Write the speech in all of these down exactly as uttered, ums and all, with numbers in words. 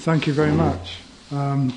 Thank you very much. Um,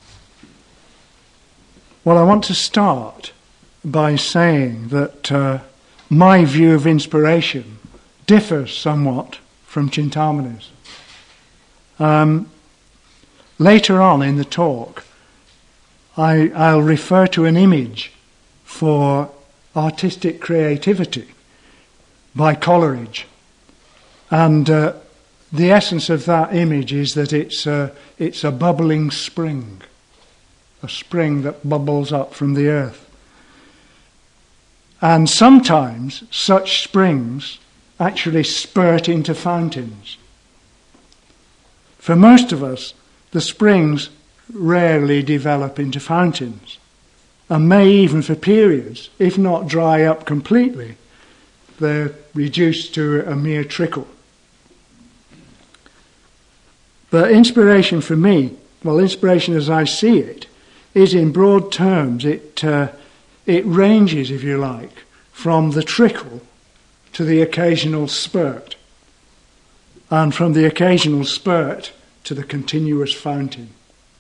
well, I want to start by saying that uh, my view of inspiration differs somewhat from Chintamani's. Um, later on in the talk, I, I'll refer to an image for artistic creativity by Coleridge. And uh, the essence of that image is that it's a, it's a bubbling spring, a spring that bubbles up from the earth. And sometimes such springs actually spurt into fountains. For most of us, the springs rarely develop into fountains, and may even for periods, if not dry up completely, they're reduced to a mere trickle. But inspiration for me, well, inspiration as I see it, is in broad terms, it uh, it ranges, if you like, from the trickle to the occasional spurt, and from the occasional spurt to the continuous fountain.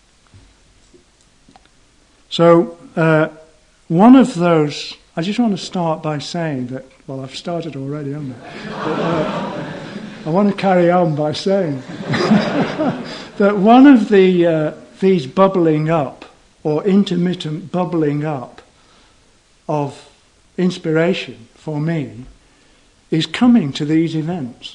So, uh, one of those, I just want to start by saying that, well, I've started already, haven't I? But, uh, I want to carry on by saying that one of the uh, these bubbling up, or intermittent bubbling up of inspiration for me, is coming to these events.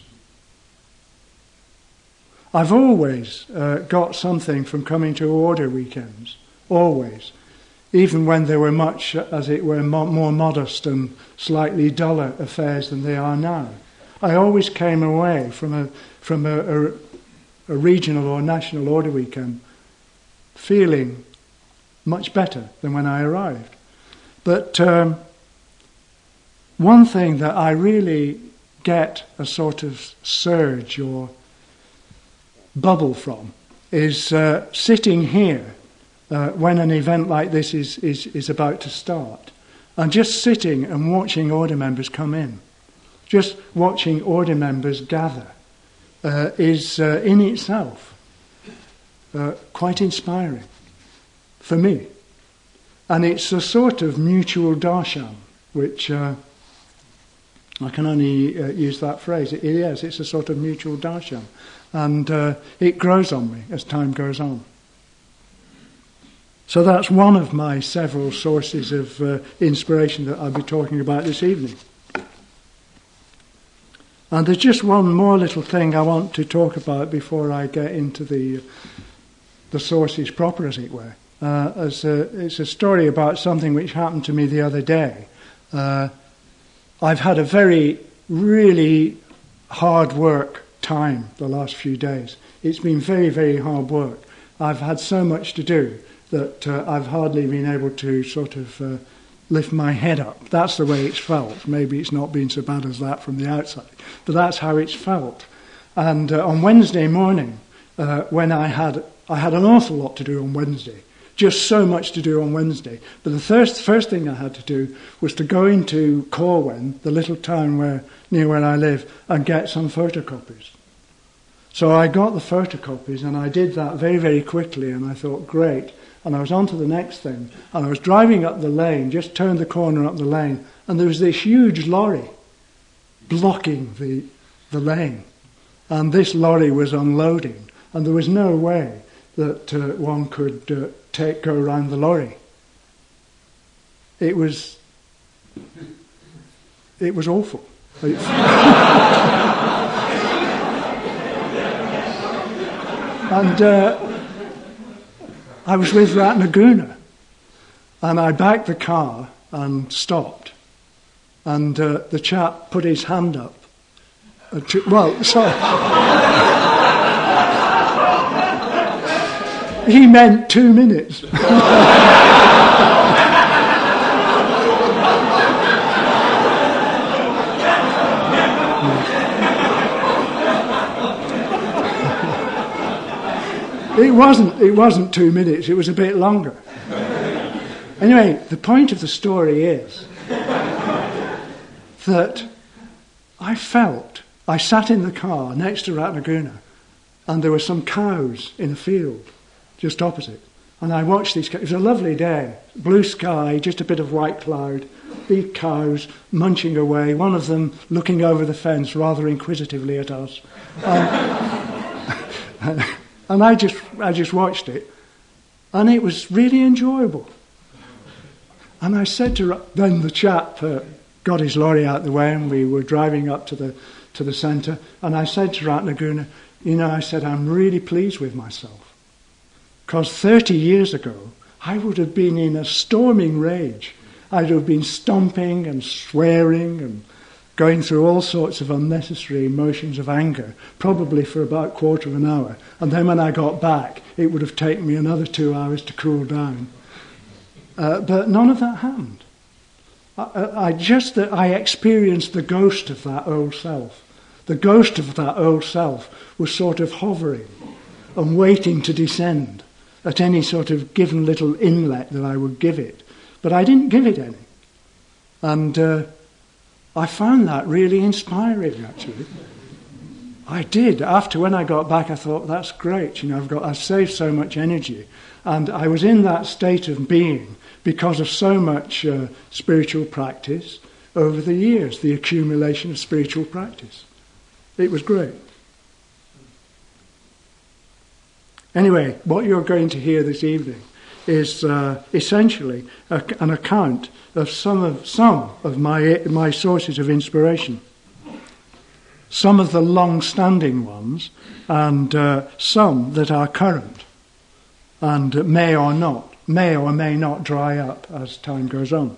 I've always uh, got something from coming to order weekends, always, even when they were much, as it were, mo- more modest and slightly duller affairs than they are now. I always came away from a from a, a, a regional or national order weekend feeling much better than when I arrived. But um, one thing that I really get a sort of surge or bubble from is uh, sitting here uh, when an event like this is, is, is about to start, and just sitting and watching order members come in. Just watching order members gather uh, is uh, in itself uh, quite inspiring for me. And it's a sort of mutual darshan, which uh, I can only uh, use that phrase. It is, it's a sort of mutual darshan. And uh, it grows on me as time goes on. So that's one of my several sources of uh, inspiration that I'll be talking about this evening. And there's just one more little thing I want to talk about before I get into the the sources proper, as it were. Uh, as a, it's a story about something which happened to me the other day. Uh, I've had a very, really hard work time the last few days. It's been very, very hard work. I've had so much to do that uh, I've hardly been able to sort of uh, lift my head up. That's the way it's felt. Maybe it's not been so bad as that from the outside, but that's how it's felt. And uh, on Wednesday morning, uh, when I had I had an awful lot to do on Wednesday, just so much to do on Wednesday. But the first first thing I had to do was to go into Corwen, the little town where near where I live, and get some photocopies. So I got the photocopies, and I did that very, very quickly, and I thought, great. And I was on to the next thing, and I was driving up the lane, just turned the corner up the lane, and there was this huge lorry blocking the the lane. And this lorry was unloading, and there was no way that uh, one could uh, take go around the lorry. It was it was awful. and uh, I was with Ratnaguna, and I backed the car and stopped, and uh, the chap put his hand up. Uh, to, well, sorry. He meant two minutes. It wasn't, it wasn't two minutes, it was a bit longer. Anyway, the point of the story is that I felt, I sat in the car next to Ratnaguna, and there were some cows in a field just opposite. And I watched these cows. It was a lovely day, blue sky, just a bit of white cloud, big cows munching away, one of them looking over the fence rather inquisitively at us. Um, and I just, I just watched it, and it was really enjoyable. And I said to then the chap uh, got his lorry out the way, and we were driving up to the to the centre. And I said to Ratnaguna, you know, I said, I'm really pleased with myself, because thirty years ago I would have been in a storming rage. I'd have been stomping and swearing and going through all sorts of unnecessary emotions of anger, probably for about a quarter of an hour. And then when I got back, it would have taken me another two hours to cool down. Uh, but none of that happened. I, I just that I experienced the ghost of that old self. The ghost of that old self was sort of hovering and waiting to descend at any sort of given little inlet that I would give it. But I didn't give it any. And uh, I found that really inspiring, actually. I did. After when I got back, I thought, that's great. You know, I've got, I've saved so much energy. And I was in that state of being because of so much uh, spiritual practice over the years, the accumulation of spiritual practice. It was great. Anyway, what you're going to hear this evening is uh, essentially a, an account of some of some of my my sources of inspiration. Some of the long-standing ones, and uh, some that are current, and may or not, may or may not dry up as time goes on.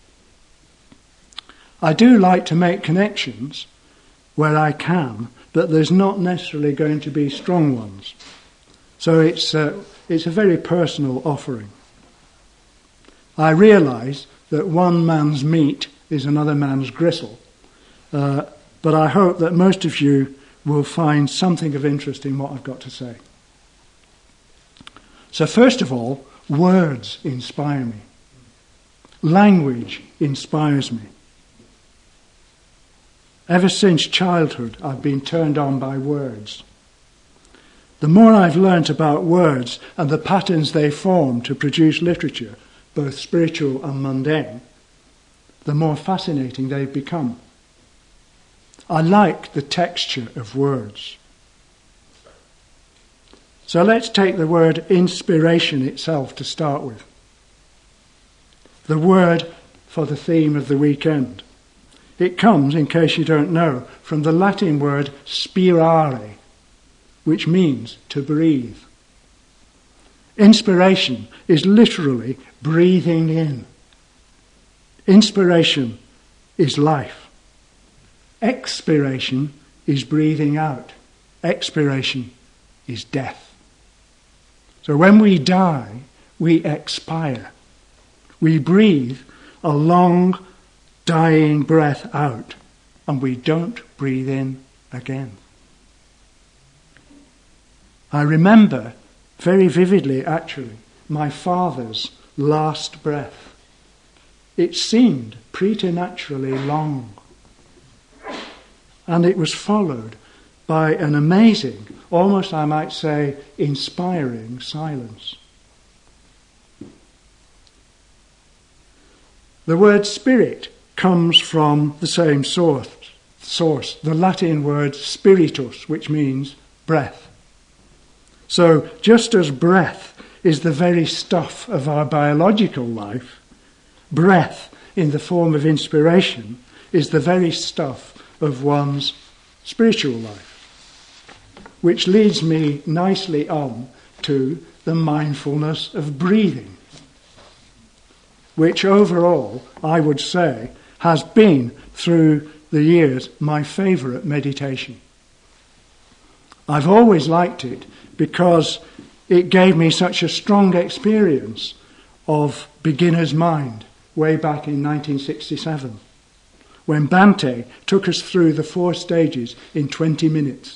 I do like to make connections where I can, but there's not necessarily going to be strong ones. So it's uh, it's a very personal offering. I realise that one man's meat is another man's gristle, uh, but I hope that most of you will find something of interest in what I've got to say. So first of all, words inspire me. Language inspires me. Ever since childhood, I've been turned on by words. The more I've learnt about words and the patterns they form to produce literature, both spiritual and mundane, the more fascinating they've become. I like the texture of words. So let's take the word inspiration itself to start with. The word for the theme of the weekend. It comes, in case you don't know, from the Latin word spirare, which means to breathe. Inspiration is literally breathing in. Inspiration is life. Expiration is breathing out. Expiration is death. So when we die, we expire. We breathe a long, dying breath out, and we don't breathe in again. I remember very vividly, actually, my father's last breath. It seemed preternaturally long. And it was followed by an amazing, almost I might say, inspiring silence. The word spirit comes from the same source, source, the Latin word spiritus, which means breath. So just as breath is the very stuff of our biological life, breath in the form of inspiration is the very stuff of one's spiritual life. Which leads me nicely on to the mindfulness of breathing, which overall, I would say, has been through the years my favourite meditation. I've always liked it because it gave me such a strong experience of beginner's mind way back in nineteen sixty-seven, when Bhante took us through the four stages in twenty minutes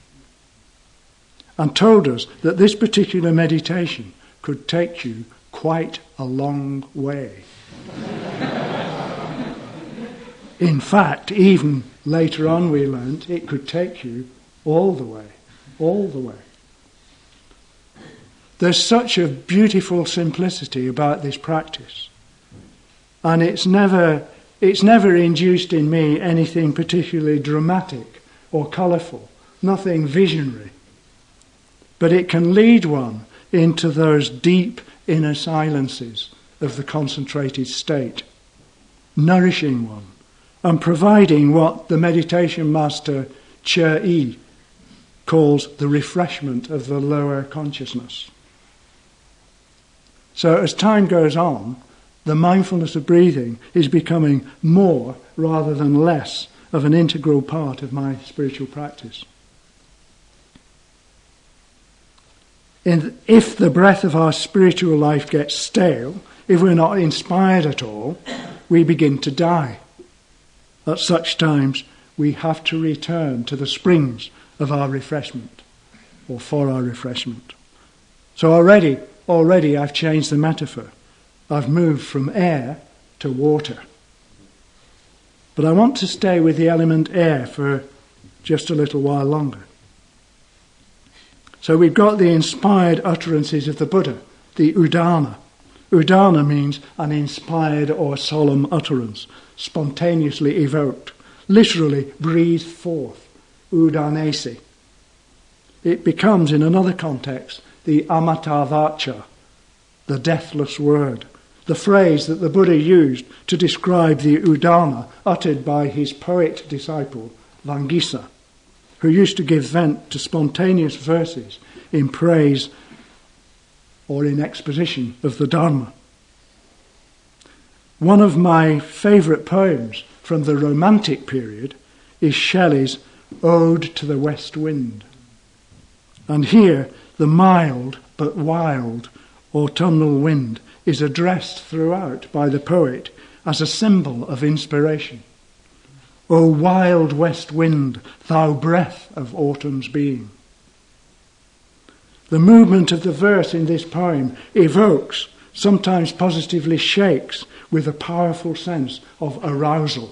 and told us that this particular meditation could take you quite a long way. In fact, even later on we learnt it could take you all the way. all the way. There's such a beautiful simplicity about this practice. And it's never, it's never induced in me anything particularly dramatic or colourful, nothing visionary. But it can lead one into those deep inner silences of the concentrated state, nourishing one and providing what the meditation master Che Yi calls the refreshment of the lower consciousness. So as time goes on, the mindfulness of breathing is becoming more rather than less of an integral part of my spiritual practice. And if the breath of our spiritual life gets stale, if we're not inspired at all, we begin to die. At such times, we have to return to the springs of our refreshment, or for our refreshment. So already, already I've changed the metaphor. I've moved from air to water. But I want to stay with the element air for just a little while longer. So we've got the inspired utterances of the Buddha, the Udana. Udana means an inspired or solemn utterance, spontaneously evoked, literally breathed forth, udanesi. It becomes, in another context, the amata vacha, the deathless word, the phrase that the Buddha used to describe the Udana uttered by his poet disciple, Vangisa, who used to give vent to spontaneous verses in praise or in exposition of the Dharma. One of my favourite poems from the Romantic period is Shelley's Ode to the West Wind. And here, the mild but wild autumnal wind is addressed throughout by the poet as a symbol of inspiration. O wild west wind, thou breath of autumn's being. The movement of the verse in this poem evokes, sometimes positively shakes, with a powerful sense of arousal.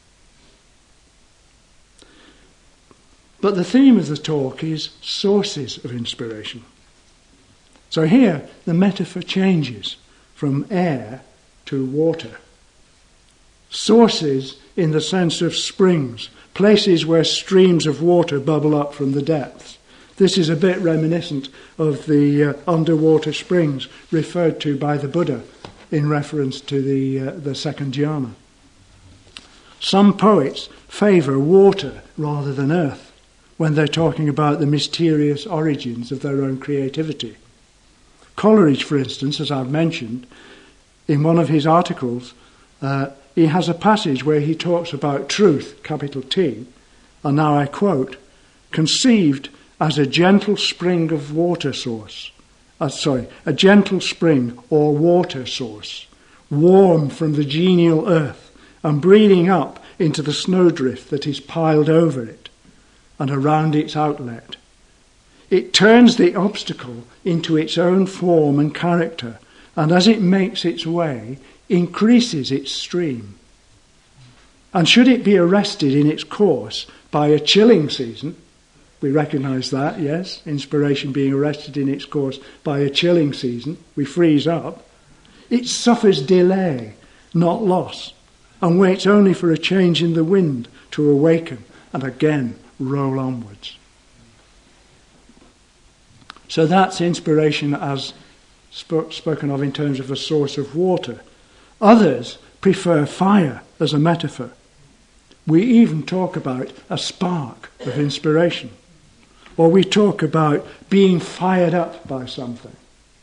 But the theme of the talk is sources of inspiration. So here the metaphor changes from air to water. Sources in the sense of springs, places where streams of water bubble up from the depths. This is a bit reminiscent of the uh, underwater springs referred to by the Buddha in reference to the, uh, the second jhana. Some poets favour water rather than earth when they're talking about the mysterious origins of their own creativity. Coleridge, for instance, as I've mentioned, in one of his articles, uh, he has a passage where he talks about truth, capital T, and now I quote, conceived as a gentle spring of water source, uh, sorry, a gentle spring or water source, warm from the genial earth and breathing up into the snowdrift that is piled over it and around its outlet. It turns the obstacle into its own form and character, and as it makes its way, increases its stream. And should it be arrested in its course by a chilling season, we recognise that, yes, inspiration being arrested in its course by a chilling season, we freeze up, it suffers delay, not loss, and waits only for a change in the wind to awaken and again roll onwards. So that's inspiration as sp- spoken of in terms of a source of water. Others prefer fire as a metaphor. We even talk about a spark of inspiration. Or we talk about being fired up by something.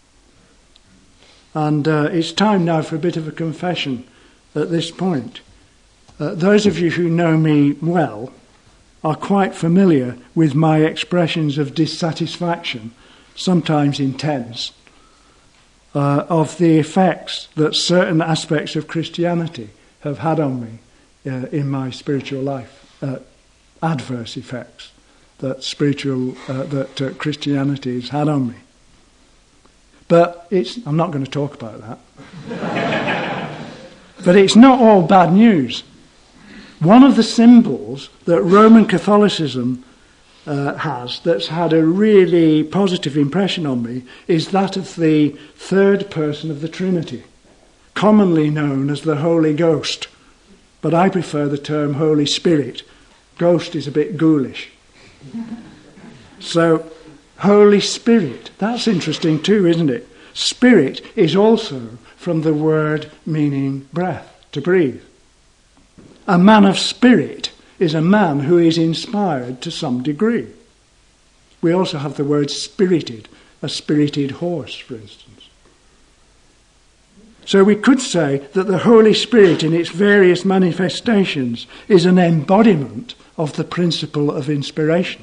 And uh, it's time now for a bit of a confession at this point. Uh, those of you who know me well are quite familiar with my expressions of dissatisfaction, sometimes intense, uh, of the effects that certain aspects of Christianity have had on me uh, in my spiritual life, uh, adverse effects that spiritual uh, that uh, Christianity has had on me. But it's I'm not going to talk about that. But it's not all bad news. One of the symbols that Roman Catholicism uh, has that's had a really positive impression on me is that of the third person of the Trinity, commonly known as the Holy Ghost. But I prefer the term Holy Spirit. Ghost is a bit ghoulish. So, Holy Spirit, that's interesting too, isn't it? Spirit is also from the word meaning breath, to breathe. A man of spirit is a man who is inspired to some degree. We also have the word spirited, a spirited horse, for instance. So we could say that the Holy Spirit in its various manifestations is an embodiment of the principle of inspiration.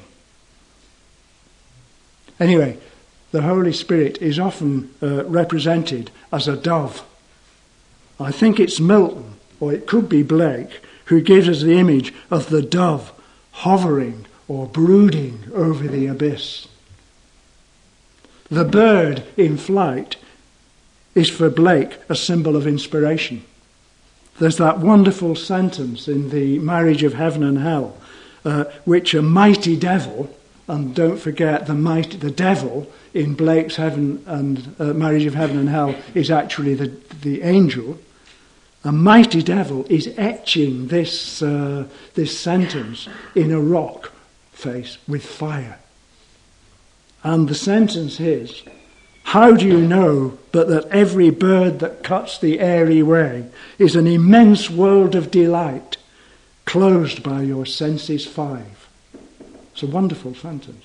Anyway, the Holy Spirit is often uh, represented as a dove. I think it's Milton, or it could be Blake, who gives us the image of the dove hovering or brooding over the abyss. The bird in flight is for Blake a symbol of inspiration. There's that wonderful sentence in the Marriage of Heaven and Hell, uh, which a mighty devil, and don't forget the mighty, the devil in Blake's Heaven and uh, Marriage of Heaven and Hell is actually the, the angel. A mighty devil is etching this, uh, this sentence in a rock face with fire. And the sentence is, how do you know but that every bird that cuts the airy way is an immense world of delight, closed by your senses five? It's a wonderful sentence.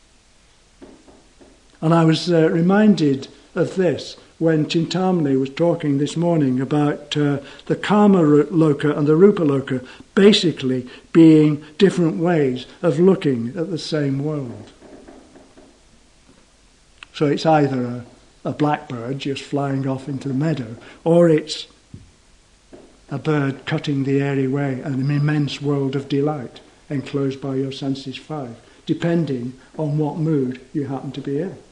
And I was uh, reminded of this when Chintamani was talking this morning about uh, the Kama Loka and the Rupa Loka basically being different ways of looking at the same world. So it's either a, a blackbird just flying off into the meadow, or it's a bird cutting the airy way, an immense world of delight enclosed by your senses five, depending on what mood you happen to be in.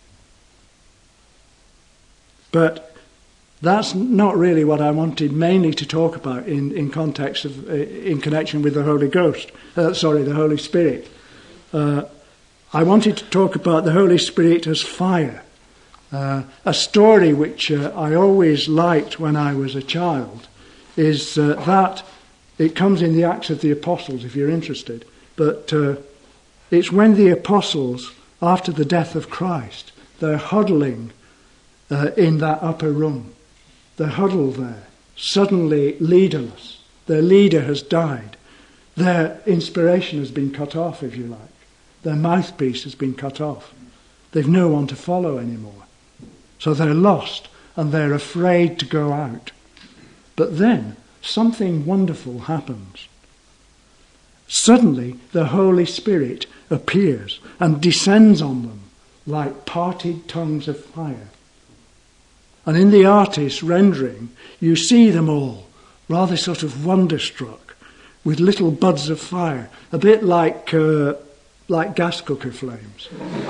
But that's not really what I wanted mainly to talk about in, in context of, uh, in connection with the Holy Ghost, uh, sorry, the Holy Spirit. Uh, I wanted to talk about the Holy Spirit as fire. Uh, a story which uh, I always liked when I was a child is uh, that it comes in the Acts of the Apostles, if you're interested. But uh, it's when the apostles, after the death of Christ, they're huddling uh, in that upper room. They're huddled there, suddenly leaderless. Their leader has died. Their inspiration has been cut off, if you like. Their mouthpiece has been cut off. They've no one to follow anymore. So they're lost and they're afraid to go out. But then something wonderful happens. Suddenly the Holy Spirit appears and descends on them like parted tongues of fire. And in the artist's rendering, you see them all rather sort of wonderstruck with little buds of fire, a bit like uh, like gas cooker flames.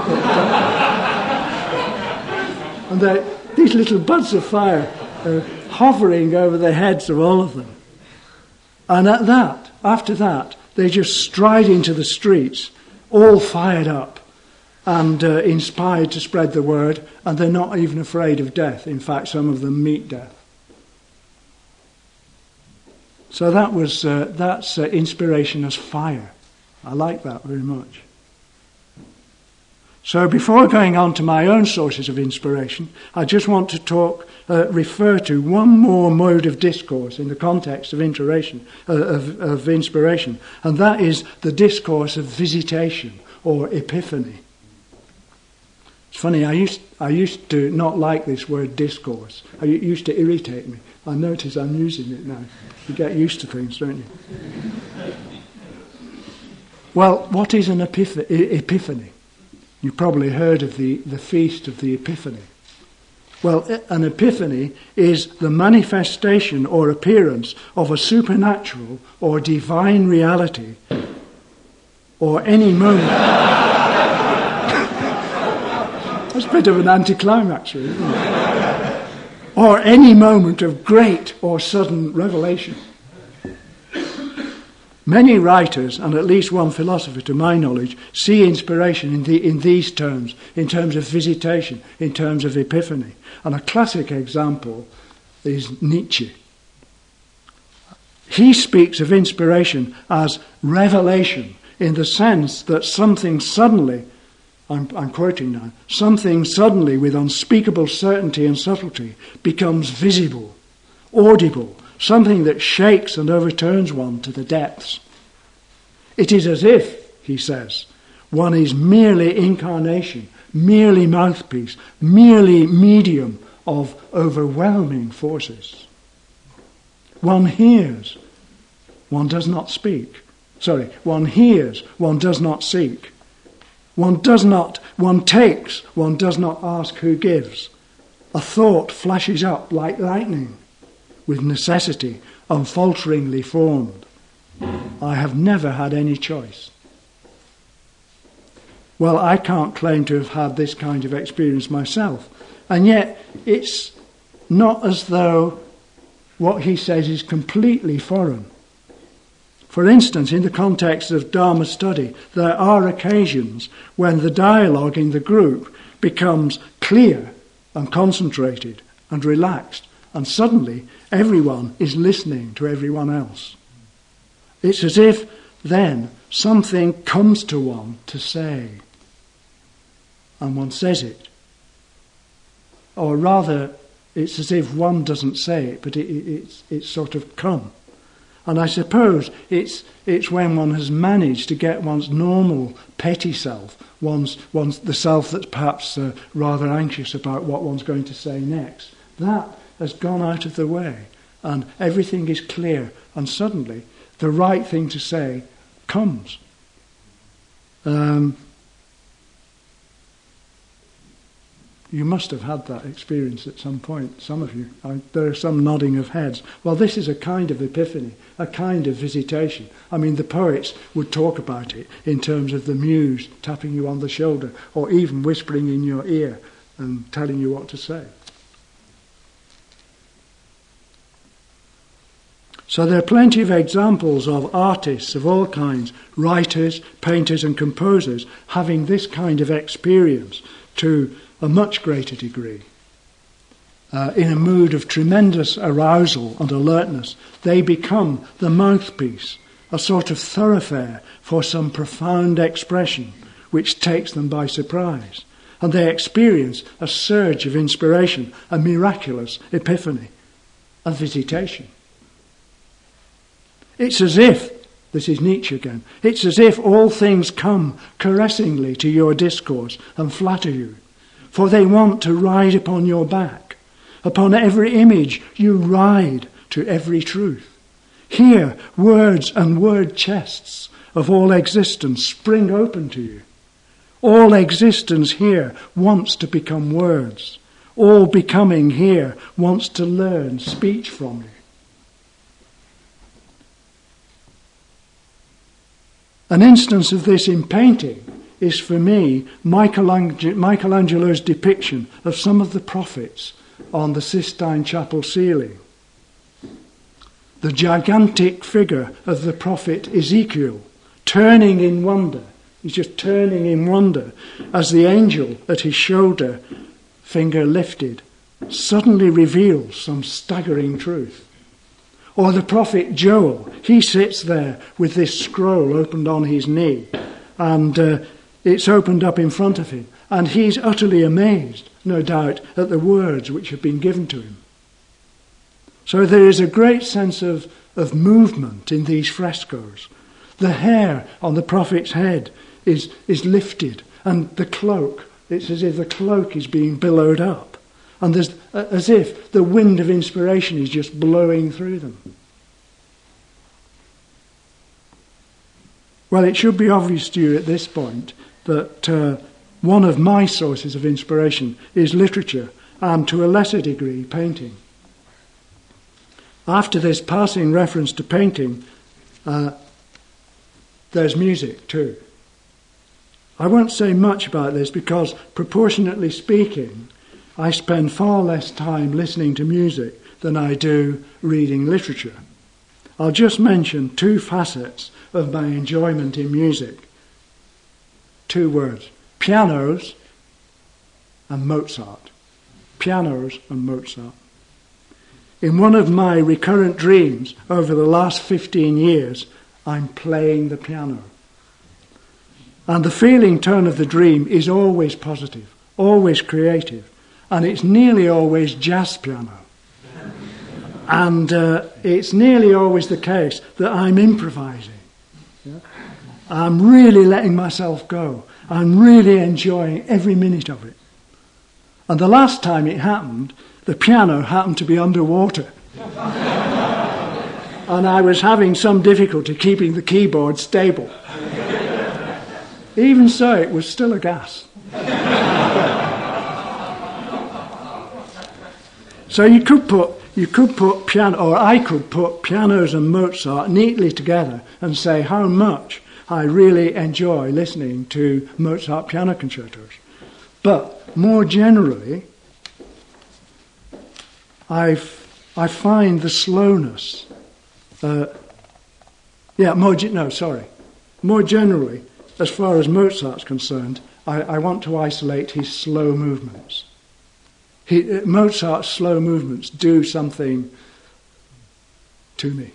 And these little buds of fire are hovering over the heads of all of them. And at that, after that, they just stride into the streets, all fired up and uh, inspired to spread the word, and they're not even afraid of death. In fact, some of them meet death. So that was uh, that's uh, inspiration as fire. I like that very much. So before going on to my own sources of inspiration, I just want to talk, uh, refer to one more mode of discourse in the context of inspiration, uh, of, of inspiration, and that is the discourse of visitation or epiphany. It's funny, I used I used to not like this word discourse. It used to irritate me. I notice I'm using it now. You get used to things, don't you? Well, what is an epiph- epiphany? You've probably heard of the, the Feast of the Epiphany. Well, an epiphany is the manifestation or appearance of a supernatural or divine reality or any moment. That's a bit of an anticlimax, really, isn't it? Or any moment of great or sudden revelation. Many writers, and at least one philosopher to my knowledge, see inspiration in, the, in these terms, in terms of visitation, in terms of epiphany. And a classic example is Nietzsche. He speaks of inspiration as revelation, in the sense that something suddenly, I'm, I'm quoting now, something suddenly with unspeakable certainty and subtlety becomes visible, audible, something that shakes and overturns one to the depths. It is as if, he says, one is merely incarnation, merely mouthpiece, merely medium of overwhelming forces. One hears, one does not speak. Sorry, one hears, one does not seek. One does not, one takes, one does not ask who gives. A thought flashes up like lightning, with necessity unfalteringly formed. I have never had any choice. Well, I can't claim to have had this kind of experience myself, and yet it's not as though what he says is completely foreign. For instance, in the context of Dharma study, there are occasions when the dialogue in the group becomes clear and concentrated and relaxed, and suddenly everyone is listening to everyone else. It's as if then something comes to one to say, and one says it. Or rather, it's as if one doesn't say it, but it, it, it's, it's sort of come. And I suppose it's it's when one has managed to get one's normal petty self, one's one's the self that's perhaps uh, rather anxious about what one's going to say next. That has gone out of the way, and everything is clear, and suddenly the right thing to say comes. Um, You must have had that experience at some point, some of you. I, there are some nodding of heads. Well, this is a kind of epiphany, a kind of visitation. I mean, the poets would talk about it in terms of the muse tapping you on the shoulder, or even whispering in your ear and telling you what to say. So there are plenty of examples of artists of all kinds, writers, painters and composers, having this kind of experience to a much greater degree. Uh, in a mood of tremendous arousal and alertness, they become the mouthpiece, a sort of thoroughfare for some profound expression which takes them by surprise. And they experience a surge of inspiration, a miraculous epiphany, a visitation. It's as if, this is Nietzsche again, it's as if all things come caressingly to your discourse and flatter you. For they want to ride upon your back. Upon every image you ride to every truth. Here, words and word chests of all existence spring open to you. All existence here wants to become words. All becoming here wants to learn speech from you. An instance of this in painting is for me Michelangelo's depiction of some of the prophets on the Sistine Chapel ceiling. The gigantic figure of the prophet Ezekiel, turning in wonder, he's just turning in wonder, as the angel at his shoulder, finger lifted, suddenly reveals some staggering truth. Or the prophet Joel, he sits there with this scroll opened on his knee, and uh, it's opened up in front of him, and he's utterly amazed, no doubt, at the words which have been given to him. So there is a great sense of, of movement in these frescoes. The hair on the prophet's head is, is lifted, and the cloak, it's as if the cloak is being billowed up, and there's uh, as if the wind of inspiration is just blowing through them. Well, it should be obvious to you at this point that uh, one of my sources of inspiration is literature, and to a lesser degree, painting. After this passing reference to painting, uh, there's music too. I won't say much about this because, proportionately speaking, I spend far less time listening to music than I do reading literature. I'll just mention two facets of my enjoyment in music. Two words: pianos and Mozart. Pianos and Mozart. In one of my recurrent dreams over the last fifteen years, I'm playing the piano. And the feeling tone of the dream is always positive, always creative, and it's nearly always jazz piano. And uh, it's nearly always the case that I'm improvising. Yeah? I'm really letting myself go. I'm really enjoying every minute of it. And the last time it happened, the piano happened to be underwater. And I was having some difficulty keeping the keyboard stable. Even so, it was still a gas. So you could put you could put piano, or I could put pianos and Mozart neatly together and say how much I really enjoy listening to Mozart piano concertos. But more generally, I've, I find the slowness. Uh, yeah, more no, sorry. More generally, as far as Mozart's concerned, I, I want to isolate his slow movements. He, uh, Mozart's slow movements do something to me.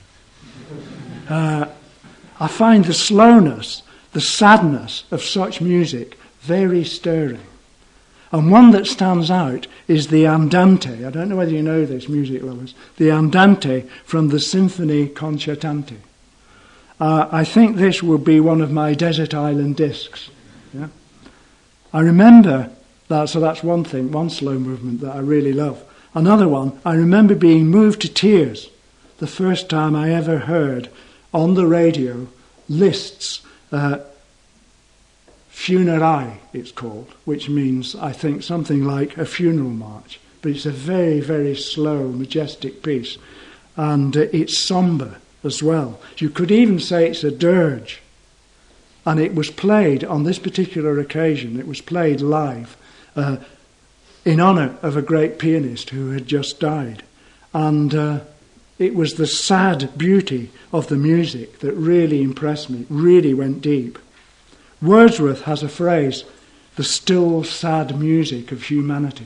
Uh, I find the slowness, the sadness of such music very stirring. And one that stands out is the Andante. I don't know whether you know this, music lovers. The Andante from the Symphonie Concertante. Uh, I think this will be one of my Desert Island discs. Yeah? I remember that, so that's one thing, one slow movement that I really love. Another one, I remember being moved to tears the first time I ever heard on the radio Liszt's uh, Funerai, it's called, which means, I think, something like a funeral march. But it's a very, very slow, majestic piece. And uh, it's sombre as well. You could even say it's a dirge. And it was played on this particular occasion, it was played live uh, in honour of a great pianist who had just died. And uh, it was the sad beauty of the music that really impressed me, really went deep. Wordsworth has a phrase, the still sad music of humanity.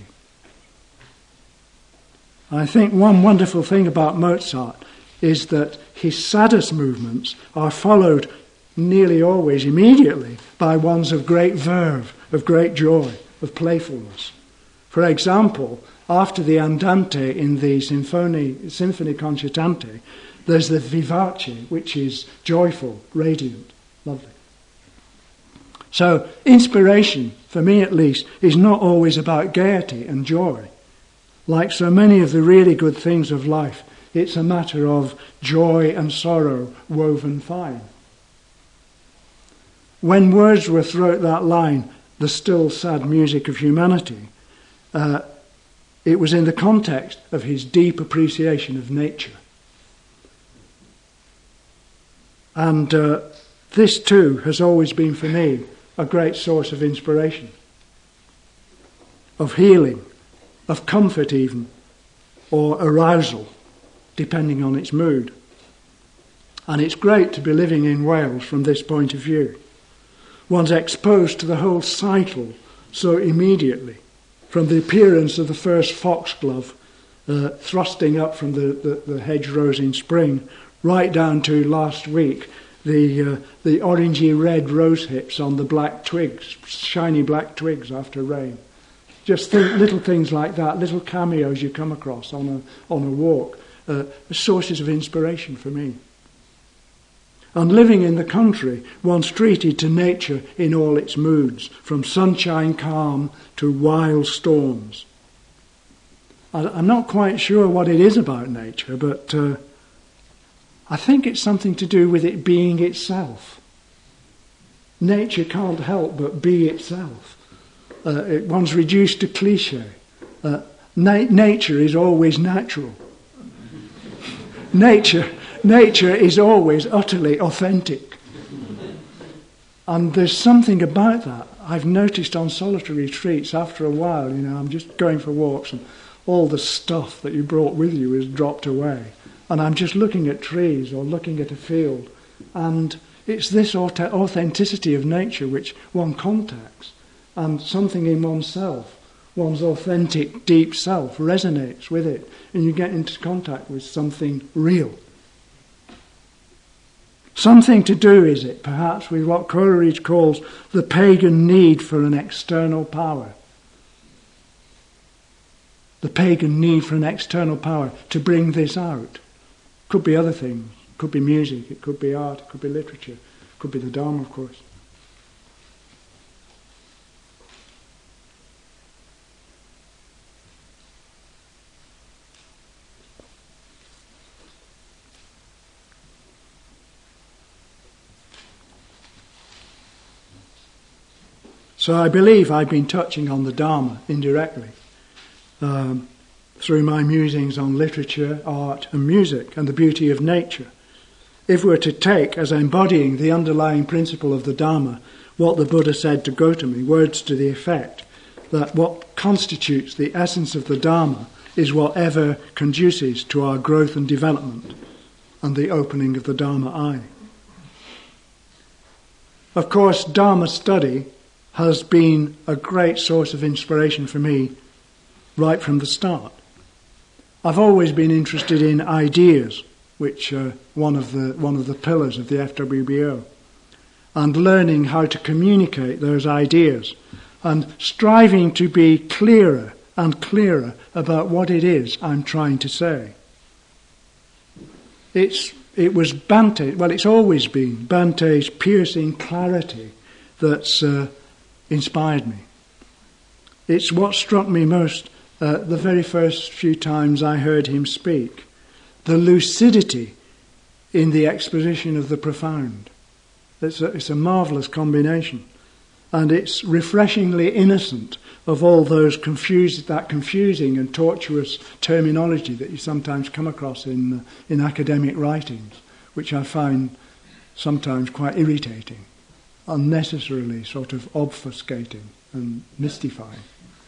I think one wonderful thing about Mozart is that his saddest movements are followed nearly always immediately by ones of great verve, of great joy, of playfulness. For example, after the Andante in the Symphonie, Symphonie Concertante, there's the Vivace, which is joyful, radiant, lovely. So inspiration, for me at least, is not always about gaiety and joy. Like so many of the really good things of life, it's a matter of joy and sorrow woven fine. When Wordsworth wrote that line, the still sad music of humanity, uh, it was in the context of his deep appreciation of nature. And uh, this too has always been for me a great source of inspiration, of healing, of comfort even, or arousal, depending on its mood. And it's great to be living in Wales from this point of view. One's exposed to the whole cycle so immediately, from the appearance of the first foxglove uh, thrusting up from the, the, the hedgerows in spring, right down to last week, the uh, the orangey red rose hips on the black twigs, shiny black twigs after rain. Just think, little things like that, little cameos you come across on a on a walk, uh, sources of inspiration for me. And living in the country, one's treated to nature in all its moods, from sunshine calm to wild storms. I, I'm not quite sure what it is about nature, but uh, I think it's something to do with it being itself. Nature can't help but be itself. Uh, it, one's reduced to cliché. Uh, na- nature is always natural. Nature... Nature is always utterly authentic. And there's something about that I've noticed on solitary retreats after a while. You know, I'm just going for walks and all the stuff that you brought with you is dropped away. and I'm just looking at trees or looking at a field, and it's this authenticity of nature which one contacts, and something in oneself, one's authentic, deep self, resonates with it, and you get into contact with something real. Something to do, is it, perhaps, with what Coleridge calls the pagan need for an external power. The pagan need for an external power to bring this out. Could be other things. It could be music, it could be art, it could be literature, it could be the Dharma, of course. So I believe I've been touching on the Dharma indirectly um, through my musings on literature, art and music and the beauty of nature. If we're to take as embodying the underlying principle of the Dharma what the Buddha said to Gautama, words to the effect that what constitutes the essence of the Dharma is whatever conduces to our growth and development and the opening of the Dharma eye. Of course, Dharma study has been a great source of inspiration for me right from the start. I've always been interested in ideas, which are one of the one of the pillars of the F W B O, and learning how to communicate those ideas and striving to be clearer and clearer about what it is I'm trying to say. It's it was Bhante, well it's always been Bhante's piercing clarity that's uh, inspired me. It's what struck me most uh, the very first few times I heard him speak. The lucidity in the exposition of the profound. It's a, it's a marvellous combination. And it's refreshingly innocent of all those confused, that confusing and tortuous terminology that you sometimes come across in, uh, in academic writings, which I find sometimes quite irritating, unnecessarily sort of obfuscating and mystifying.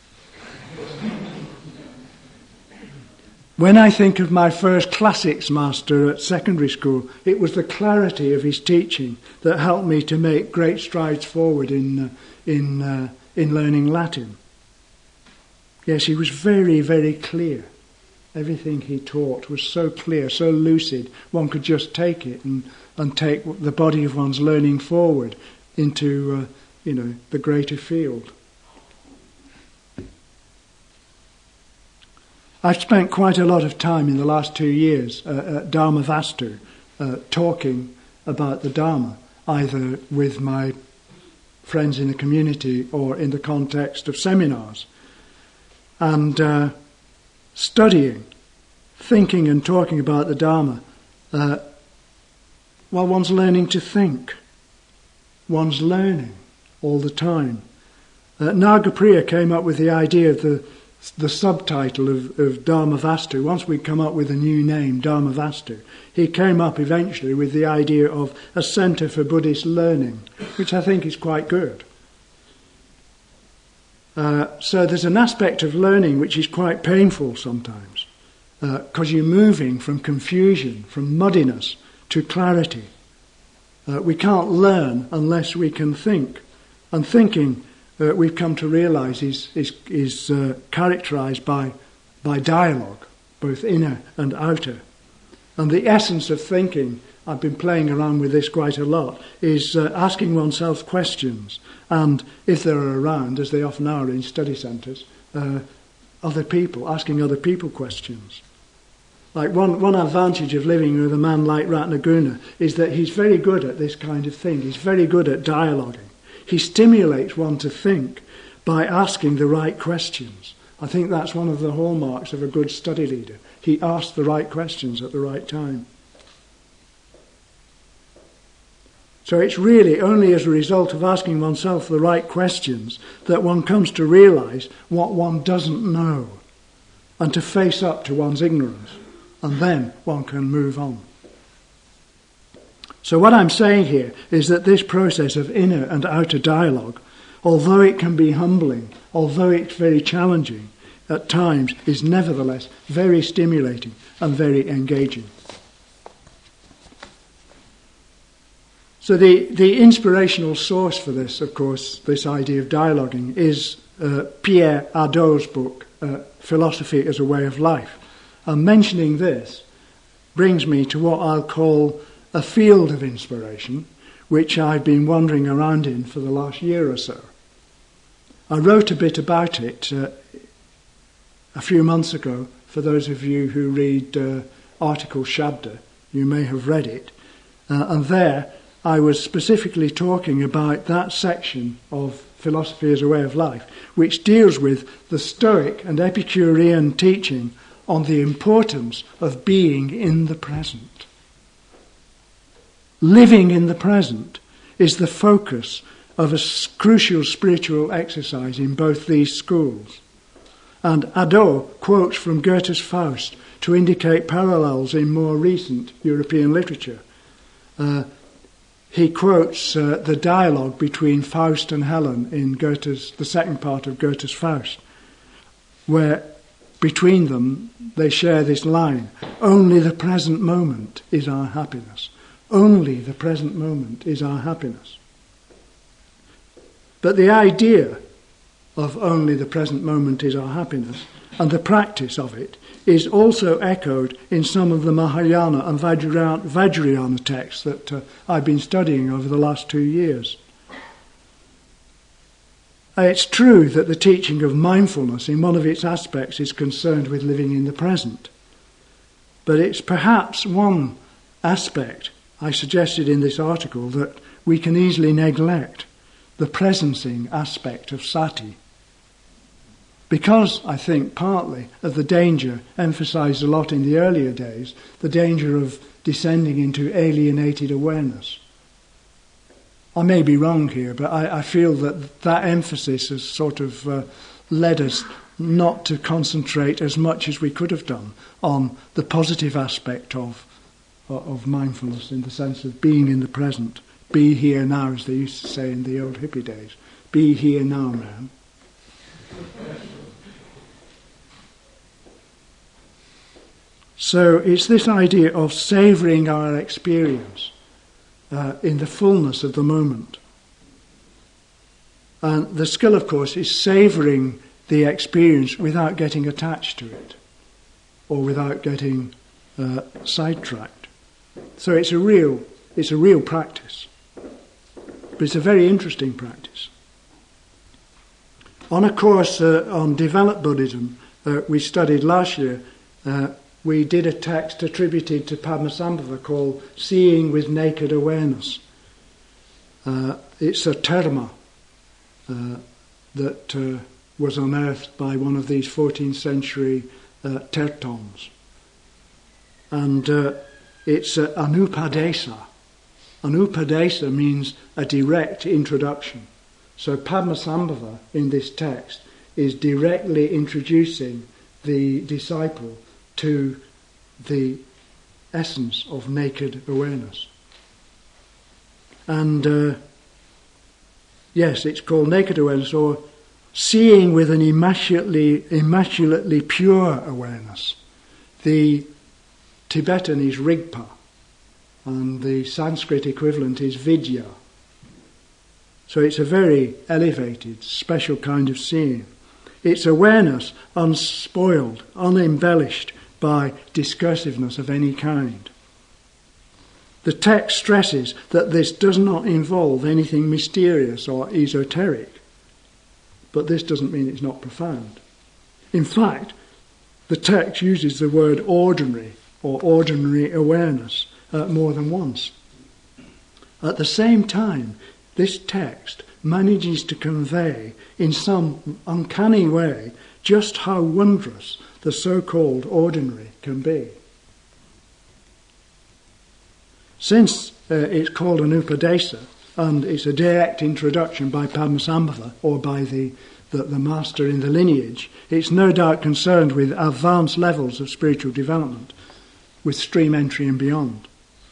When I think of my first classics master at secondary school, it was the clarity of his teaching that helped me to make great strides forward in uh, in uh, in learning Latin. Yes, he was very, very clear. Everything he taught was so clear, so lucid, one could just take it and, and take the body of one's learning forward into, uh, you know, the greater field. I've spent quite a lot of time in the last two years uh, at Dharma Vastu, uh, talking about the Dharma, either with my friends in the community or in the context of seminars, and uh, studying, thinking and talking about the Dharma uh, while one's learning to think. One's learning all the time. Uh, Nagapriya came up with the idea of the the subtitle of, of Dharma Vastu. Once we'd come up with a new name, Dharma Vastu, he came up eventually with the idea of a centre for Buddhist learning, which I think is quite good. Uh, so there's an aspect of learning which is quite painful sometimes, because uh, you're moving from confusion, from muddiness to clarity. Uh, we can't learn unless we can think, and thinking Uh, we've come to realise is is, is uh, characterised by by dialogue, both inner and outer. And the essence of thinking, I've been playing around with this quite a lot, is uh, asking oneself questions, and if they're around, as they often are in study centres, uh, other people, asking other people questions. Like one, one advantage of living with a man like Ratnaguna is that he's very good at this kind of thing. He's very good at dialoguing. He stimulates one to think by asking the right questions. I think that's one of the hallmarks of a good study leader. He asks the right questions at the right time. So it's really only as a result of asking oneself the right questions that one comes to realise what one doesn't know and to face up to one's ignorance. And then one can move on. So what I'm saying here is that this process of inner and outer dialogue, although it can be humbling, although it's very challenging at times, is nevertheless very stimulating and very engaging. So the, the inspirational source for this, of course, this idea of dialoguing, is uh, Pierre Hadot's book, uh, Philosophy as a Way of Life. And mentioning this brings me to what I'll call a field of inspiration, which I've been wandering around in for the last year or so. I wrote a bit about it uh, a few months ago. For those of you who read uh, Article Shabda, you may have read it. Uh, and there I was specifically talking about that section of Philosophy as a Way of Life, which deals with the Stoic and Epicurean teaching on the importance of being in the present. Living in the present is the focus of a crucial spiritual exercise in both these schools. And Hadot quotes from Goethe's Faust to indicate parallels in more recent European literature. Uh, he quotes uh, the dialogue between Faust and Helen in Goethe's, the second part of Goethe's Faust, where between them they share this line: only the present moment is our happiness. Only the present moment is our happiness. But the idea of only the present moment is our happiness, and the practice of it, is also echoed in some of the Mahayana and Vajrayana, Vajrayana texts that uh, I've been studying over the last two years. It's true that the teaching of mindfulness in one of its aspects is concerned with living in the present. But it's perhaps one aspect I suggested in this article that we can easily neglect, the presencing aspect of sati. Because, I think, partly of the danger emphasised a lot in the earlier days, the danger of descending into alienated awareness. I may be wrong here, but I, I feel that that emphasis has sort of uh, led us not to concentrate as much as we could have done on the positive aspect of, of mindfulness, in the sense of being in the present. Be here now, as they used to say in the old hippie days. Be here now, man. So it's this idea of savouring our experience uh, in the fullness of the moment. And the skill, of course, is savouring the experience without getting attached to it or without getting uh, sidetracked. So it's a real, it's a real practice. But it's a very interesting practice. On a course uh, on developed Buddhism uh, we studied last year, uh, we did a text attributed to Padmasambhava called Seeing with Naked Awareness. Uh, it's a terma uh, that uh, was unearthed by one of these fourteenth century uh, tertons. And uh, it's uh, anupadesa. Anupadesa means a direct introduction. So Padmasambhava in this text is directly introducing the disciple to the essence of naked awareness. And uh, yes, it's called naked awareness, or seeing with an immaculately, immaculately pure awareness. The Tibetan is Rigpa, and the Sanskrit equivalent is Vidya. So it's a very elevated, special kind of seeing. It's awareness unspoiled, unembellished by discursiveness of any kind. The text stresses that this does not involve anything mysterious or esoteric, but this doesn't mean it's not profound. In fact, the text uses the word ordinary or ordinary awareness uh, more than once. At the same time, this text manages to convey in some uncanny way just how wondrous the so-called ordinary can be. Since uh, it's called an upadesa, and it's a direct introduction by Padmasambhava, or by the, the, the master in the lineage, it's no doubt concerned with advanced levels of spiritual development, with stream entry and beyond.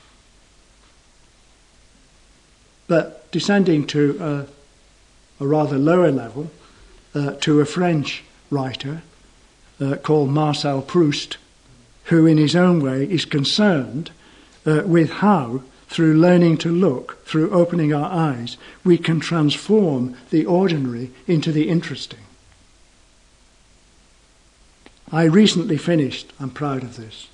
But descending to a, a rather lower level, uh, to a French writer uh, called Marcel Proust, who in his own way is concerned uh, with how through learning to look, through opening our eyes, we can transform the ordinary into the interesting. I recently finished, I'm proud of this.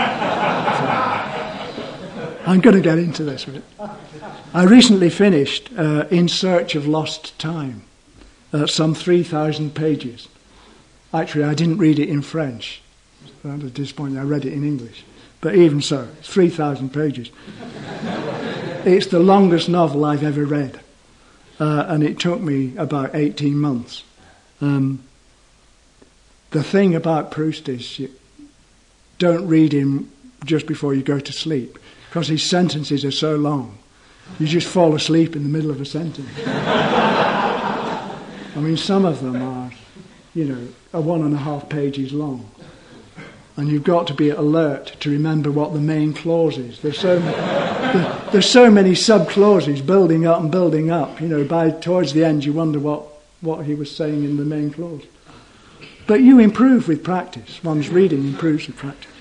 I'm going to get into this a bit. I recently finished uh, In Search of Lost Time, uh, some three thousand pages. Actually, I didn't read it in French. That was disappointing. I read it in English. But even so, it's three thousand pages. It's the longest novel I've ever read. Uh, and it took me about eighteen months. Um, the thing about Proust is you don't read him just before you go to sleep, because his sentences are so long. You just fall asleep in the middle of a sentence. I mean, some of them are, you know, are one and a half pages long. And you've got to be alert to remember what the main clause is. There's so, there, there's so many sub-clauses building up and building up. You know, by towards the end you wonder what, what he was saying in the main clause. But you improve with practice. One's reading improves with practice.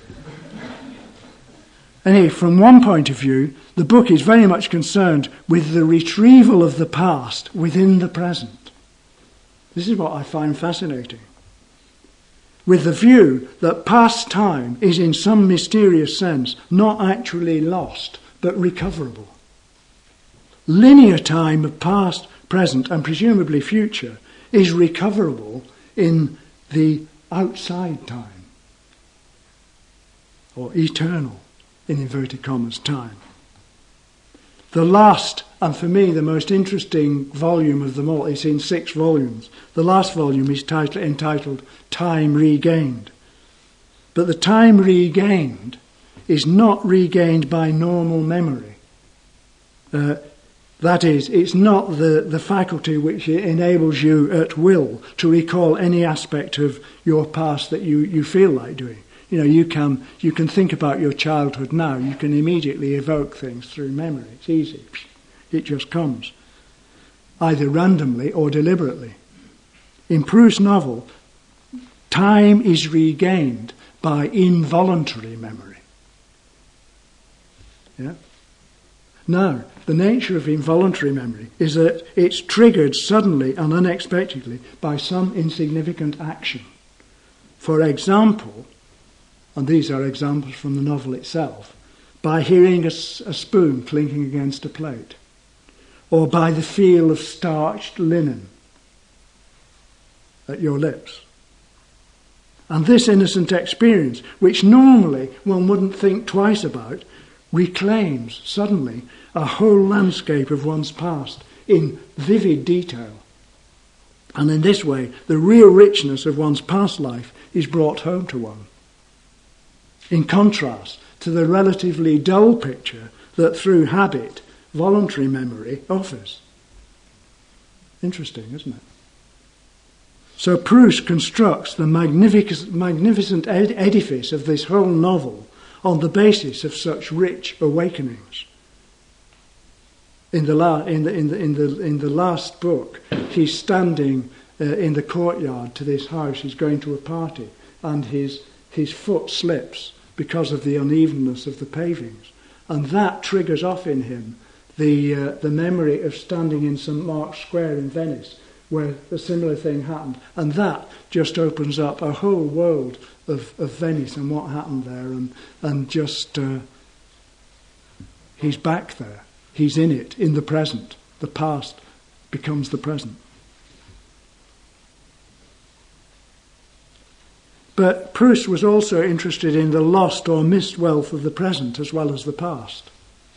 Anyway, from one point of view, the book is very much concerned with the retrieval of the past within the present. This is what I find fascinating. With the view that past time is in some mysterious sense not actually lost, but recoverable. Linear time of past, present, and presumably future is recoverable in the outside time, or eternal, in inverted commas, time. The last, and for me the most interesting volume of them all, is in six volumes. The last volume is titled, entitled Time Regained. But the time regained is not regained by normal memory. Uh, that is, it's not the, the faculty which enables you at will to recall any aspect of your past that you, you feel like doing. You know, you can you can think about your childhood now. You can immediately evoke things through memory. It's easy. It just comes, either randomly or deliberately. In Proust's novel, time is regained by involuntary memory. Yeah. Now, the nature of involuntary memory is that it's triggered suddenly and unexpectedly by some insignificant action. For example, and these are examples from the novel itself, by hearing a, a spoon clinking against a plate, or by the feel of starched linen at your lips. And this innocent experience, which normally one wouldn't think twice about, reclaims suddenly a whole landscape of one's past in vivid detail. And in this way, the real richness of one's past life is brought home to one, in contrast to the relatively dull picture that through habit, voluntary memory offers. Interesting, isn't it? So Proust constructs the magnific- magnificent ed- edifice of this whole novel on the basis of such rich awakenings. In the, la- in the, in the, in the, in the last book, he's standing uh, in the courtyard to this house. He's going to a party, and his his foot slips because of the unevenness of the pavings, and that triggers off in him the uh, the memory of standing in Saint Mark's Square in Venice, where a similar thing happened, and that just opens up a whole world of, of Venice and what happened there, and and just uh, he's back there, he's in it, in the present. The past becomes the present. But Proust was also interested in the lost or missed wealth of the present as well as the past.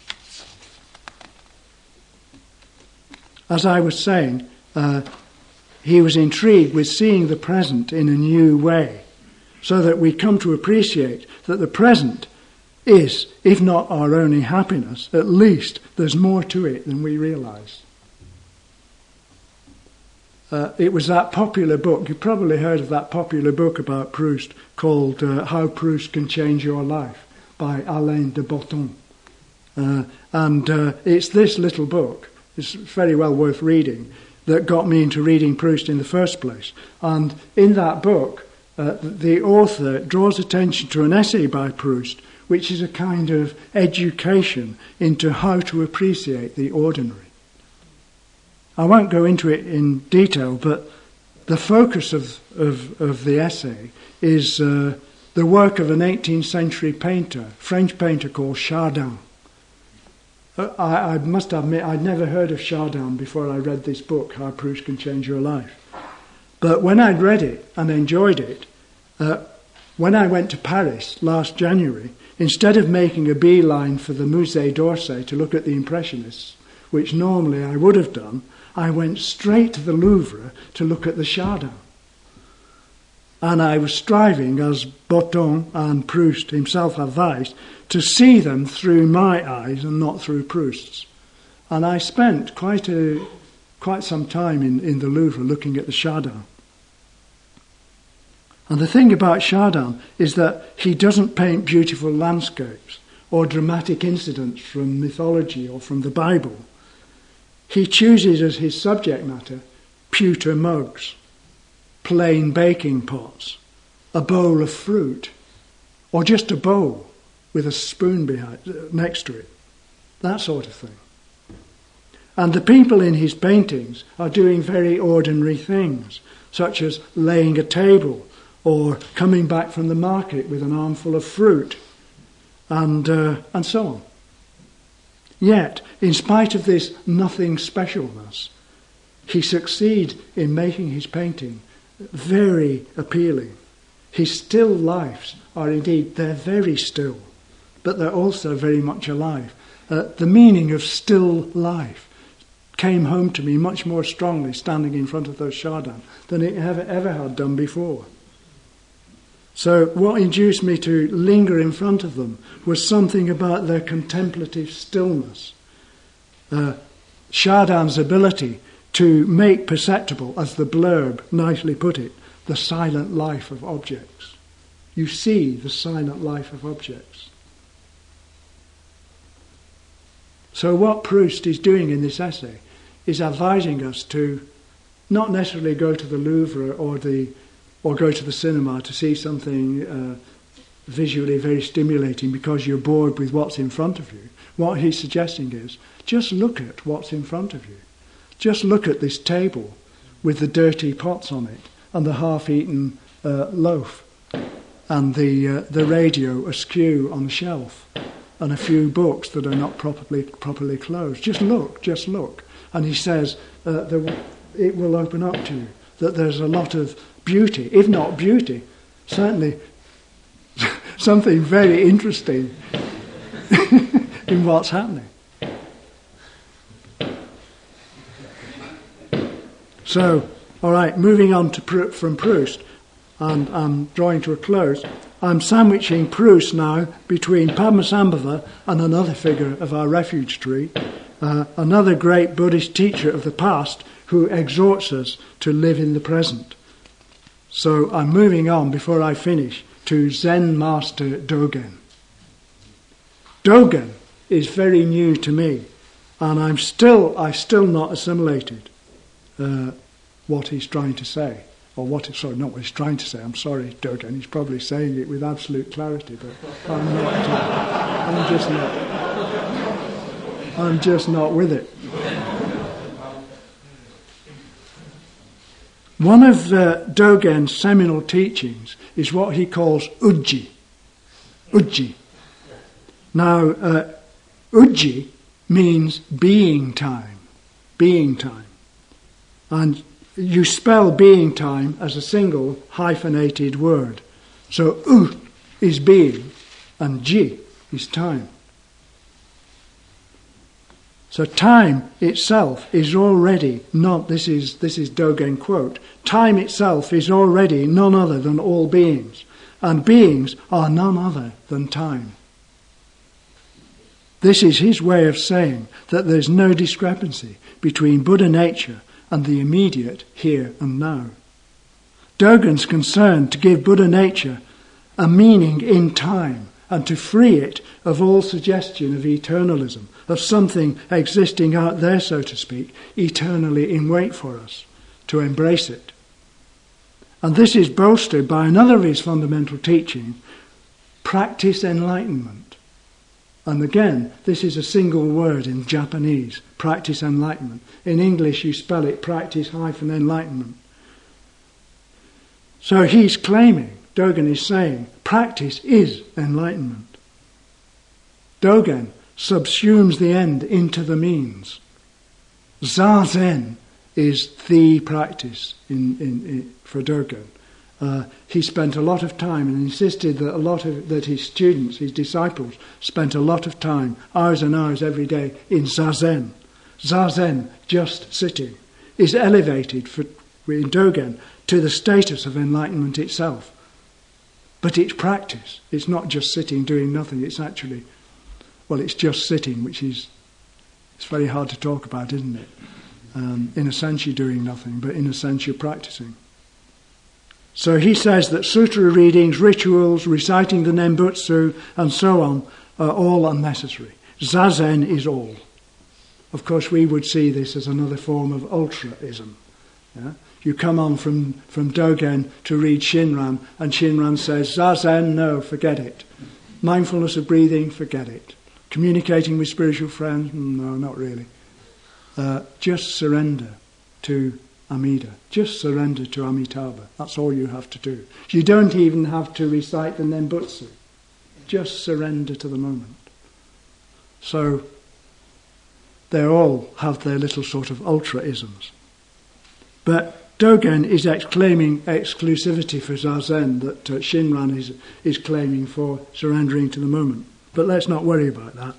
As I was saying, uh, he was intrigued with seeing the present in a new way, so that we come to appreciate that the present is, if not our only happiness, at least there's more to it than we realise. Uh, it was that popular book, you've probably heard of that popular book about Proust called uh, How Proust Can Change Your Life by Alain de Botton. Uh, and uh, it's this little book, it's very well worth reading, that got me into reading Proust in the first place. And in that book, uh, the author draws attention to an essay by Proust which is a kind of education into how to appreciate the ordinary. I won't go into it in detail, but the focus of, of, of the essay is uh, the work of an eighteenth century painter, French painter called Chardin. Uh, I, I must admit I'd never heard of Chardin before I read this book, How Proust Can Change Your Life. But when I'd read it and enjoyed it, uh, when I went to Paris last January, instead of making a beeline for the Musée d'Orsay to look at the Impressionists, which normally I would have done, I went straight to the Louvre to look at the Chardin. And I was striving, as Botton and Proust himself advised, to see them through my eyes and not through Proust's. And I spent quite a quite some time in, in the Louvre looking at the Chardin. And the thing about Chardin is that he doesn't paint beautiful landscapes or dramatic incidents from mythology or from the Bible. He chooses as his subject matter pewter mugs, plain baking pots, a bowl of fruit, or just a bowl with a spoon behind, next to it, that sort of thing. And the people in his paintings are doing very ordinary things, such as laying a table or coming back from the market with an armful of fruit, and uh, and so on. Yet, in spite of this nothing specialness, he succeeds in making his painting very appealing. His still lifes are indeed, they're very still, but they're also very much alive. Uh, the meaning of still life came home to me much more strongly standing in front of those Chardin than it ever, ever had done before. So what induced me to linger in front of them was something about their contemplative stillness. Uh, Chardin's ability to make perceptible, as the blurb nicely put it, the silent life of objects. You see the silent life of objects. So what Proust is doing in this essay is advising us to not necessarily go to the Louvre or the or go to the cinema to see something uh, visually very stimulating because you're bored with what's in front of you. What he's suggesting is, just look at what's in front of you. Just look at this table with the dirty pots on it and the half-eaten uh, loaf and the uh, the radio askew on the shelf and a few books that are not properly properly closed. Just look, just look. And he says uh, there, it will open up to you that there's a lot of beauty, if not beauty, certainly something very interesting in what's happening. So, all right, moving on to Pr- from Proust, and I'm drawing to a close. I'm sandwiching Proust now between Padmasambhava and another figure of our refuge tree, uh, another great Buddhist teacher of the past who exhorts us to live in the present. So I'm moving on before I finish to Zen master Dogen. Dogen is very new to me, and I'm still I've still not assimilated uh, what he's trying to say, or what sorry not what he's trying to say. I'm sorry, Dogen. He's probably saying it with absolute clarity, but I'm not. Uh, I'm just not. I'm just not with it. One of uh, Dogen's seminal teachings is what he calls Ujji. Ujji. Now, uh, Ujji means being time. Being time. And you spell being time as a single hyphenated word. So U is being and Ji is time. So time itself is already not, this is this is Dogen quote, time itself is already none other than all beings, and beings are none other than time. This is his way of saying that there's no discrepancy between Buddha nature and the immediate here and now. Dogen's concerned to give Buddha nature a meaning in time and to free it of all suggestion of eternalism, of something existing out there, so to speak, eternally in wait for us, to embrace it. And this is bolstered by another of his fundamental teaching, practice enlightenment. And again, this is a single word in Japanese, practice enlightenment. In English you spell it practice hyphen enlightenment. So he's claiming, Dogen is saying, practice is enlightenment. Dogen subsumes the end into the means. Zazen is the practice in, in, in, for Dogen. Uh, he spent a lot of time and insisted that a lot of that his students, his disciples, spent a lot of time, hours and hours every day, in Zazen. Zazen, just sitting, is elevated for, in Dogen to the status of enlightenment itself. But it's practice. It's not just sitting doing nothing. It's actually, well, it's just sitting, which is, it's very hard to talk about, isn't it? Um, in a sense you're doing nothing, but in a sense you're practicing. So he says that sutra readings, rituals, reciting the Nembutsu, and so on, are all unnecessary. Zazen is all. Of course, we would see this as another form of ultraism. Yeah? You come on from, from Dogen to read Shinran, and Shinran says, Zazen, no, forget it. Mindfulness of breathing, forget it. Communicating with spiritual friends, no, not really. Uh, just surrender to Amida. Just surrender to Amitabha. That's all you have to do. You don't even have to recite the Nembutsu. Just surrender to the moment. So they all have their little sort of ultra-isms. But Dogen is exclaiming exclusivity for Zazen that uh, Shinran is, is claiming for surrendering to the moment. But let's not worry about that.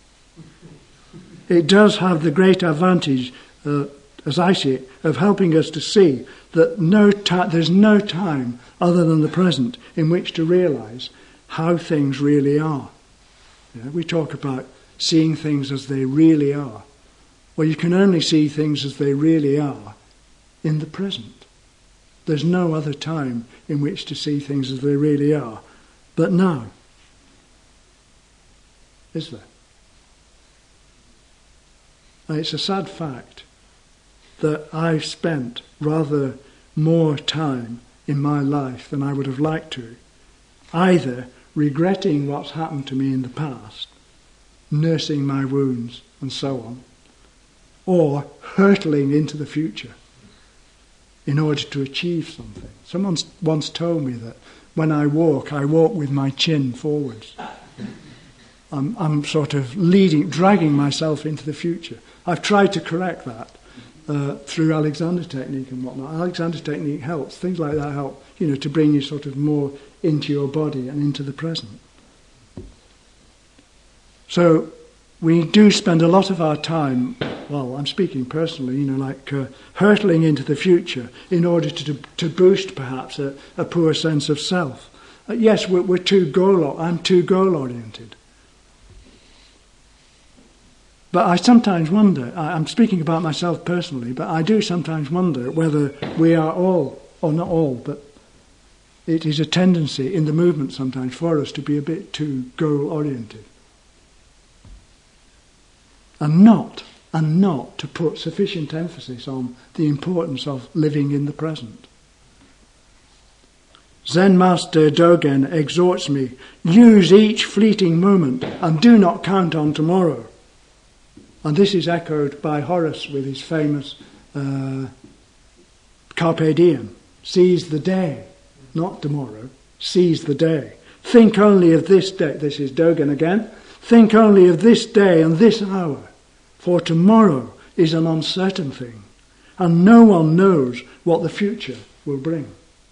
It does have the great advantage, uh, as I see it, of helping us to see that no ta- there's no time other than the present in which to realise how things really are. Yeah, we talk about seeing things as they really are. Well, you can only see things as they really are in the present. There's no other time in which to see things as they really are but now. Is there? And it's a sad fact that I've spent rather more time in my life than I would have liked to, either regretting what's happened to me in the past, nursing my wounds and so on, or hurtling into the future in order to achieve something. Someone once told me that when I walk, I walk with my chin forwards. I'm, I'm sort of leading, dragging myself into the future. I've tried to correct that uh, through Alexander Technique and whatnot. Alexander Technique helps. Things like that help, you know, to bring you sort of more into your body and into the present. So we do spend a lot of our time, well, I'm speaking personally, you know, like uh, hurtling into the future in order to to boost perhaps a, a poor sense of self. Uh, yes, we're, we're too goal. I'm too goal-oriented. But I sometimes wonder, I'm speaking about myself personally, but I do sometimes wonder whether we are all, or not all, but it is a tendency in the movement sometimes for us to be a bit too goal-oriented. And not, and not to put sufficient emphasis on the importance of living in the present. Zen Master Dogen exhorts me, use each fleeting moment and do not count on tomorrow. And this is echoed by Horace with his famous uh, Carpe Diem. Seize the day, not tomorrow. Seize the day. Think only of this day. This is Dogen again. Think only of this day and this hour. For tomorrow is an uncertain thing. And no one knows what the future will bring.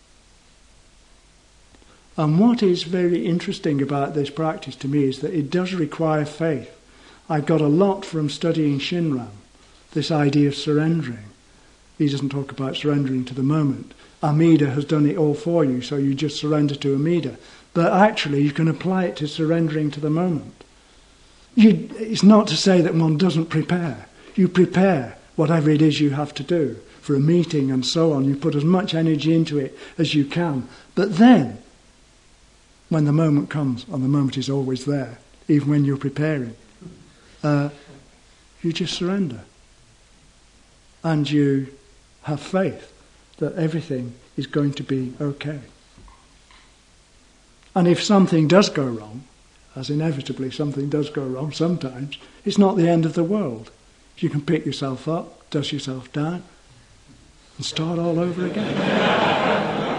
And what is very interesting about this practice to me is that it does require faith. I got a lot from studying Shinran, this idea of surrendering. He doesn't talk about surrendering to the moment. Amida has done it all for you, so you just surrender to Amida. But actually, you can apply it to surrendering to the moment. You, it's not to say that one doesn't prepare. You prepare whatever it is you have to do for a meeting and so on. You put as much energy into it as you can. But then, when the moment comes, and the moment is always there, even when you're preparing, Uh, you just surrender. And you have faith that everything is going to be okay. And if something does go wrong, as inevitably something does go wrong sometimes, it's not the end of the world. You can pick yourself up, dust yourself down, and start all over again.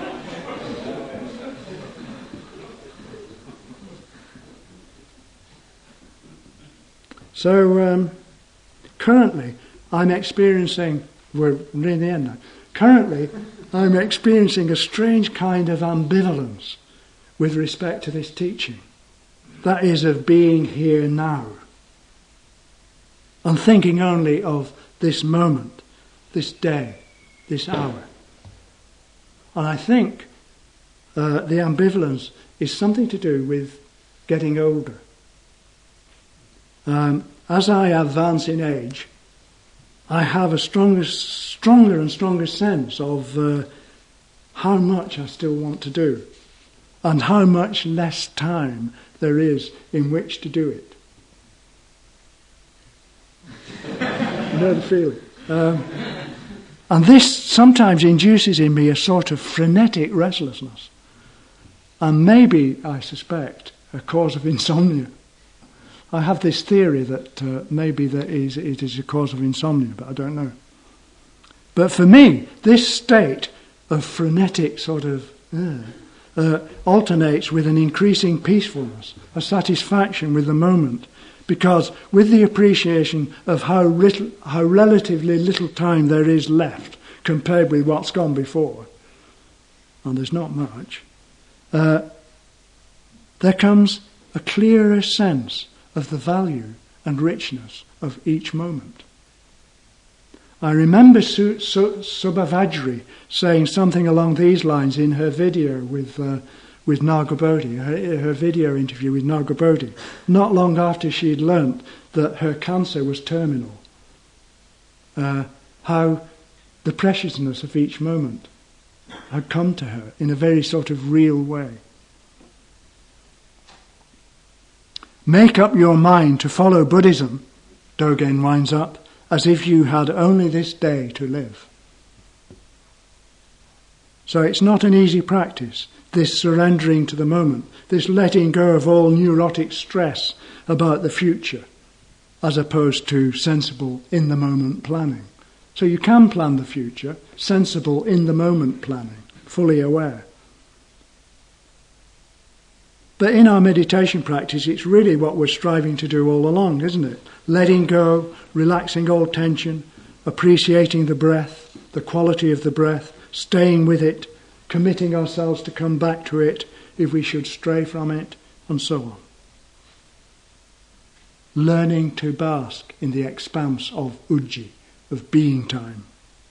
So, um, currently, I'm experiencing, we're near the end now, currently, I'm experiencing a strange kind of ambivalence with respect to this teaching. That is, of being here now. And thinking only of this moment, this day, this hour. And I think uh, the ambivalence is something to do with getting older. Um, as I advance in age, I have a stronger, stronger and stronger sense of uh, how much I still want to do and how much less time there is in which to do it. You know the feeling. Um, and this sometimes induces in me a sort of frenetic restlessness. And maybe, I suspect, a cause of insomnia. I have this theory that uh, maybe that is, it is a cause of insomnia, but I don't know. But for me, this state of frenetic sort of uh, uh, alternates with an increasing peacefulness, a satisfaction with the moment, because with the appreciation of how, little, how relatively little time there is left compared with what's gone before, and there's not much, uh, there comes a clearer sense of the value and richness of each moment. I remember Su- Su- Subhavajri saying something along these lines in her video with uh, with Naga Bodhi, her, her video interview with Naga Bodhi, not long after she had learnt that her cancer was terminal. Uh, how the preciousness of each moment had come to her in a very sort of real way. Make up your mind to follow Buddhism, Dogen winds up, as if you had only this day to live. So it's not an easy practice, this surrendering to the moment, this letting go of all neurotic stress about the future, as opposed to sensible in-the-moment planning. So you can plan the future, sensible in-the-moment planning, fully aware. But in our meditation practice, it's really what we're striving to do all along, isn't it? Letting go, relaxing all tension, appreciating the breath, the quality of the breath, staying with it, committing ourselves to come back to it if we should stray from it, and so on. Learning to bask in the expanse of ujji, of being time.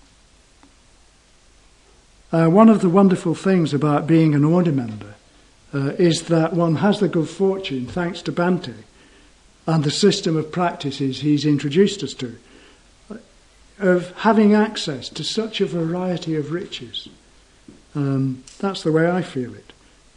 Uh, one of the wonderful things about being an order member Uh, is that one has the good fortune, thanks to Bhante and the system of practices he's introduced us to, of having access to such a variety of riches. Um, that's the way I feel it.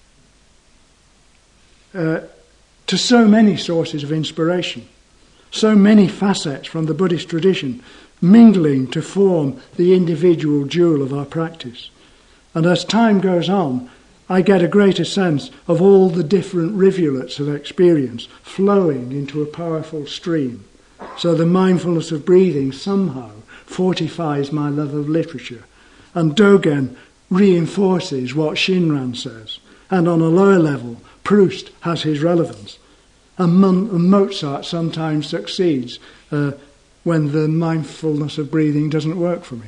Uh, to so many sources of inspiration, so many facets from the Buddhist tradition mingling to form the individual jewel of our practice. And as time goes on, I get a greater sense of all the different rivulets of experience flowing into a powerful stream. So the mindfulness of breathing somehow fortifies my love of literature. And Dogen reinforces what Shinran says. And on a lower level, Proust has his relevance. And, Mon- and Mozart sometimes succeeds uh, when the mindfulness of breathing doesn't work for me.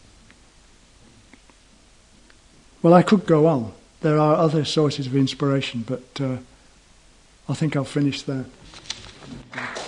Well, I could go on. There are other sources of inspiration, but uh, I think I'll finish there.